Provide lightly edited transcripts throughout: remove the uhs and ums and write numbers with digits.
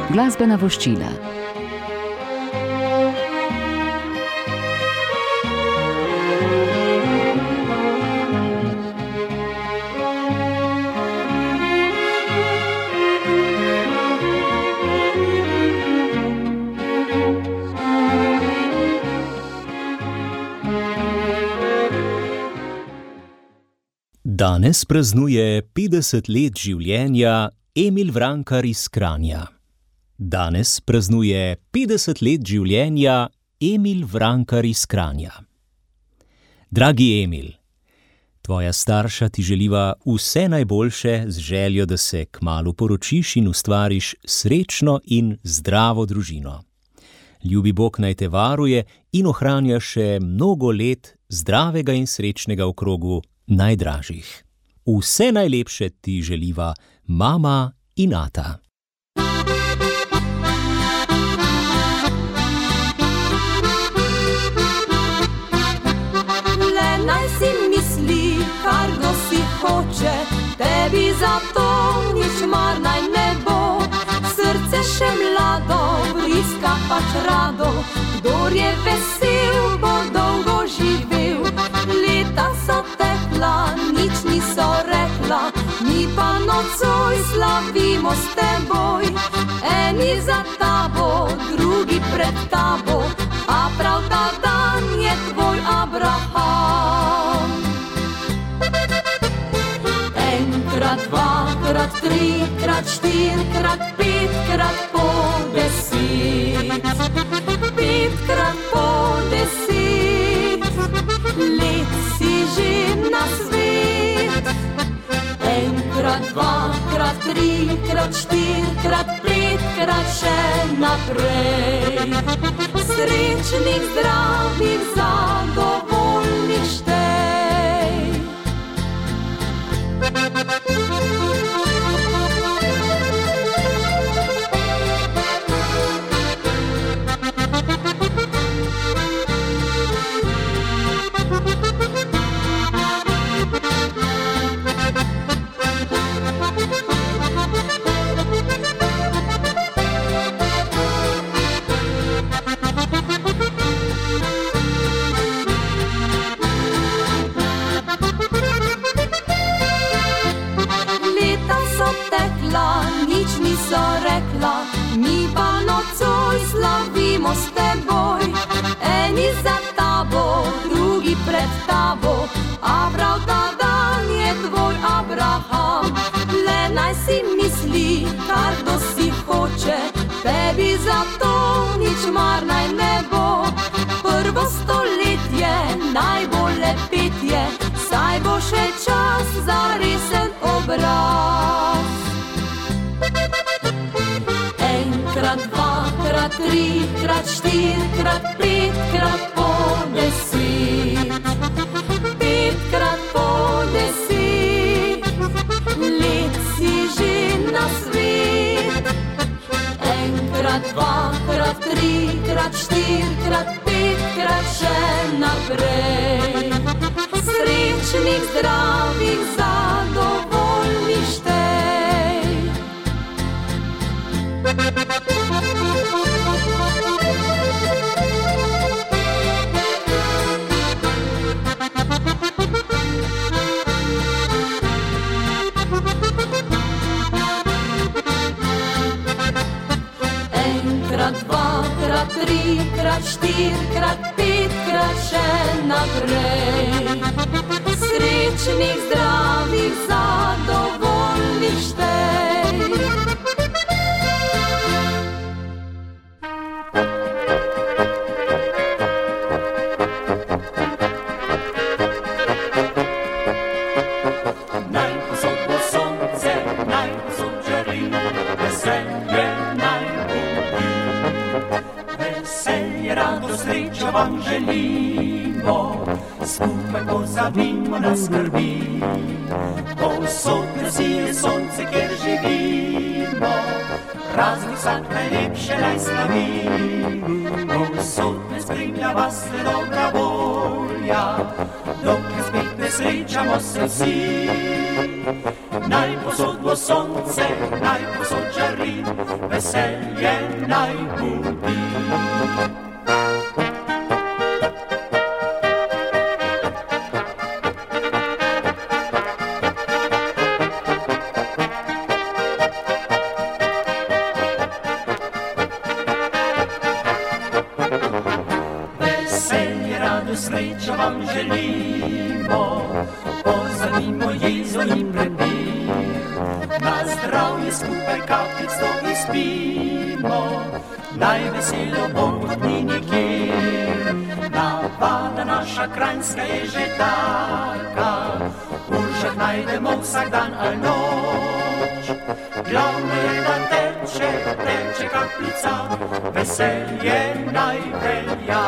Glasbena voščila. Danes praznuje 50 let življenja Emil Vrankar iz Kranja. Danes praznuje 50 let življenja Emil Vrankar iz Kranja. Dragi Emil, tvoja starša ti želiva vse najboljše z željo, da se kmalu poročiš in ustvariš srečno in zdravo družino. Ljubi Bog naj te varuje in ohranja še mnogo let zdravega in srečnega v krogu najdražjih. Vse najlepše ti želiva mama in ata. Le naj si misli, kar kdo si hoče, tebi za to nič mar naj ne bo. Srce še mlado, bliska pač rado, kdor je vesel, bo dolgo živel. Leta so tekla, nič niso rekla, mi pa nocoj slavimo s teboj. Eni za tabo, drugi pred tabo, a prav ta dan je tvoj Abraham. Enkrat, dvakrat, trikrat, štirikrat, petkrat po 10. Petkrat po 10 let si že na svet. Enkrat, dvakrat, trikrat, štirikrat, petkrat še naprej. Srečnih, zdravih, zadovoljnih štej. Nič niso rekla, mi pa nocoj slavimo s teboj. Eni za tabo, drugi pred tabo, a prav ta dan je tvoj Abraham. Le naj si misli, kar kdo si hoče, tebi za to nič mar naj ne bo. Prvo stoletje, najbolje petje, saj bo še čas za resen obraz. Enkrat, dvakrat, trikrat, štirikrat, petkrat po 10. Petkrat po 10 let si že na svet. Enkrat, dvakrat, trikrat, štirikrat, petkrat še naprej. Srečnih, zdravih, zadovoljnih štej. Enkrat, dvakrat, trikrat, štirikrat, petkrat še naprej. Srečnih, zdravih, zadovoljnih štej. Vam želimo, skupaj pozabimo na skrbi. Povsod nasije sonce, kjer živimo, praznik vsak najlepše naj slavi. Povsod ne spremlja vas le dobra volja, dokler spet ne srečamo se vsi. naj posod bo sonce, naj posod žari, veselje naj budi. Srečo vam želimo, pozabimo jezo in prepir, na zdravje skupaj kapljico izpimo, naj veselo bo kot ni nikjer. Navada naša kranjska je že taka, Uršak najdemo vsak dan ali noč. Glavno je, da teče kapljica, veselje naj velja.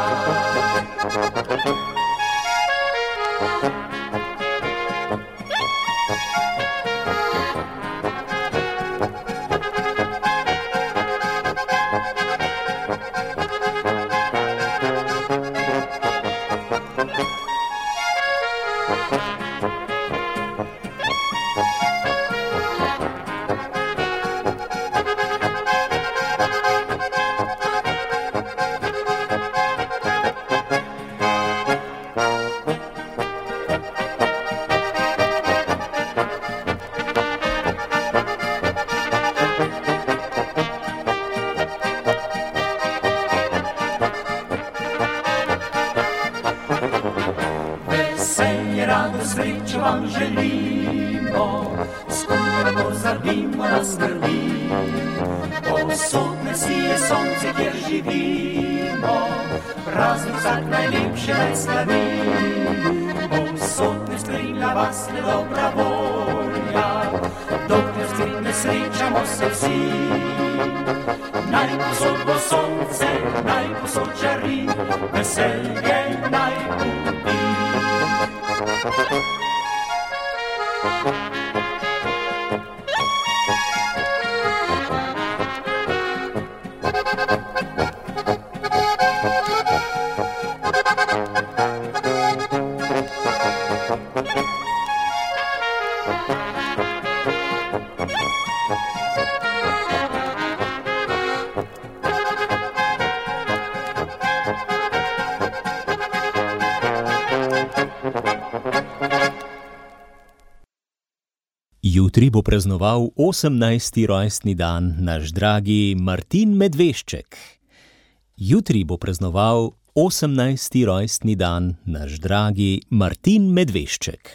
Srečo vam želimo, skupaj pozabimo na skrbi, povsod ne sije sonce, kjer živimo, praznik vsak najlepše naj slavi, povsod ne spremlja vas nedobra volja, dokler s tem ne srečamo se vsi. Naj posod bo sonce, naj posod žari, veselje naj budi. Jutri bo praznoval 18. rojstni dan naš dragi Martin Medvešček. Jutri bo praznoval 18. rojstni dan naš dragi Martin Medvešček.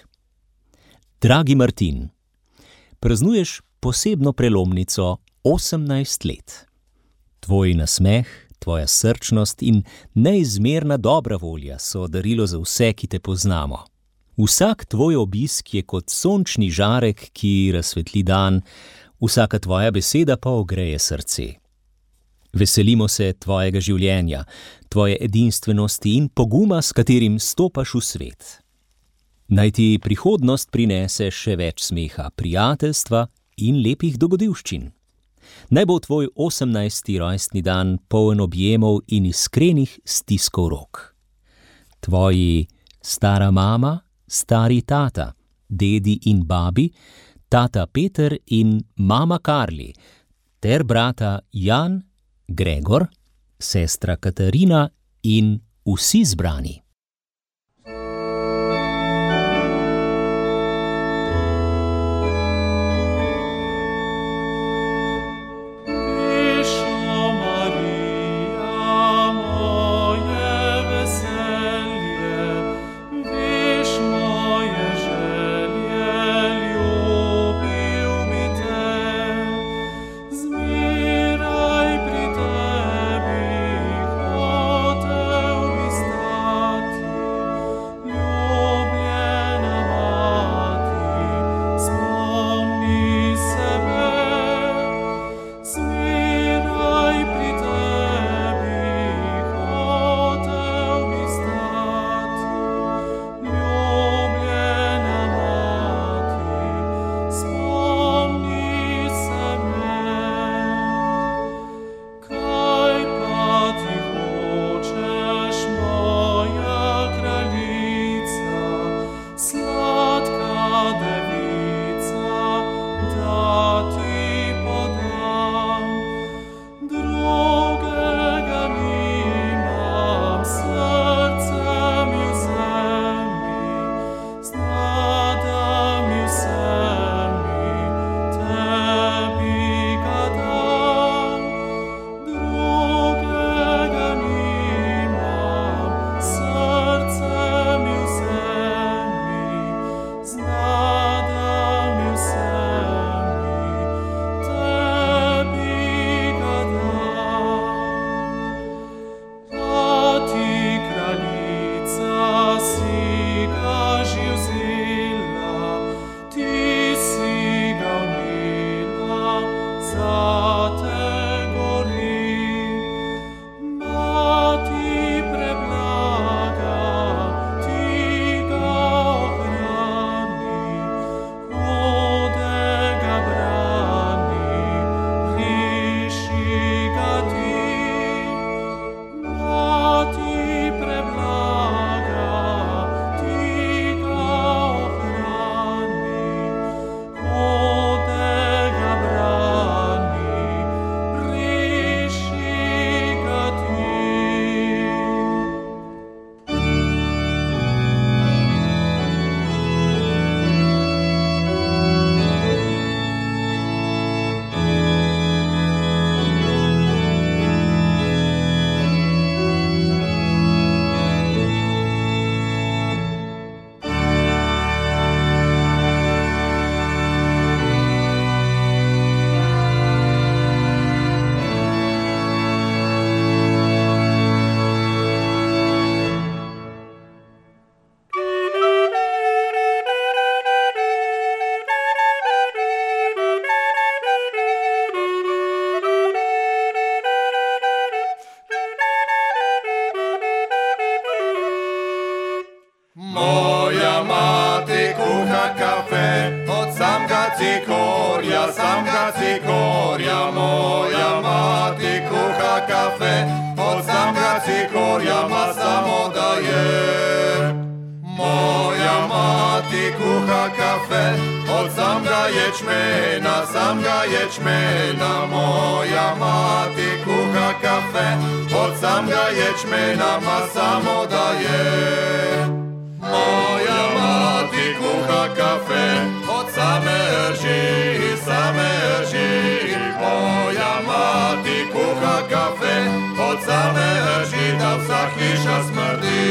Dragi Martin, praznuješ posebno prelomnico 18 let. Tvoj nasmeh, tvoja srčnost in neizmerna dobra volja so darilo za vse, ki te poznamo. Vsak tvoj obisk je kot sončni žarek, ki razsvetli dan, vsaka tvoja beseda pa ogreje srce. Veselimo se tvojega življenja, tvoje edinstvenosti in poguma, s katerim stopaš v svet. Naj ti prihodnost prinese še več smeha, prijateljstva in lepih dogodivščin. Naj bo tvoj 18. rojstni dan poln objemov in iskrenih stiskov rok. Tvoji stara mama, stari tata, dedi in babi, tata Peter in mama Karli, ter brata Jan, Gregor, sestra Katarina in vsi zbrani. Zmiraj pri tebi, hotel bi stati. mati kuha kafe, od samga ječmena, moja mati kuha kafe, od samga ječmena, ma samo da je. Moja mati kuha kafe, od same rži, moja mati kuha kafe, od same rži, da vsa hiša smrdi.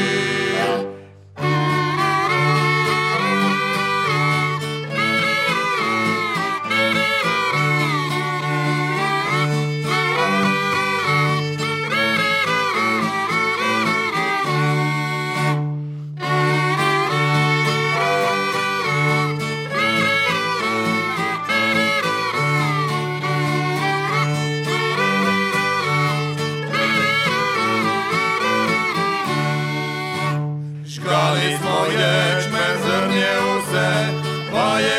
Žgali smo ječmen, zrnje uze, pa je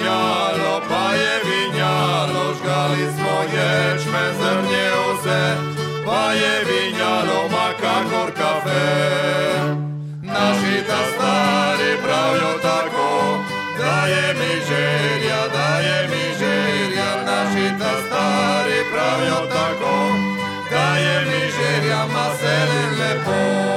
vinjalo, žgali smo ječmen, zrnje uze, pa je vinjalo, ma kakor kafe. Naši ta stari pravijo tako, da je mi želja, naši ta stari pravijo tako, da je mi želja, ma selim lepo.